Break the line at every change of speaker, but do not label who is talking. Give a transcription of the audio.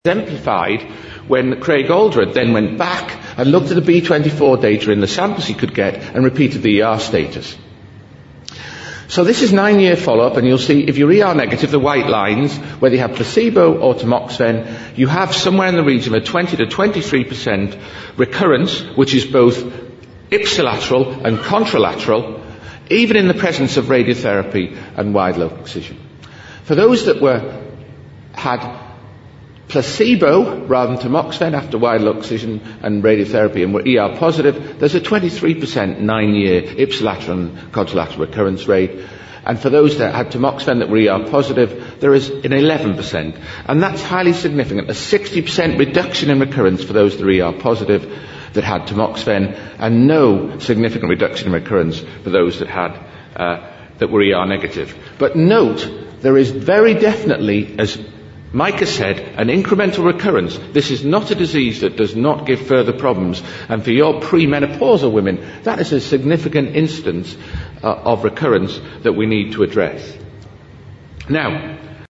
exemplified when Craig Alderwood then went back and looked at the B24 data in the samples he could get and repeated the ER status. So this is 9-year follow-up, and you'll see if you're ER negative, the white lines, whether you have placebo or tamoxifen, you have somewhere in the region of 20 to 23% recurrence, which is both ipsilateral and contralateral, even in the presence of radiotherapy and wide local excision. For those that had placebo rather than tamoxifen after wide local excision and radiotherapy and were ER positive, there's a 23% 9-year ipsilateral and contralateral recurrence rate. And for those that had tamoxifen that were ER positive, there is an 11%. And that's highly significant, a 60% reduction in recurrence for those that are ER positive that had tamoxifen, and no significant reduction in recurrence for those that had that were ER negative. But note, there is very definitely, as Micah said, an incremental recurrence. This is not a disease that does not give further problems. And for your premenopausal women, that is a significant instance of recurrence that we need to address. Now,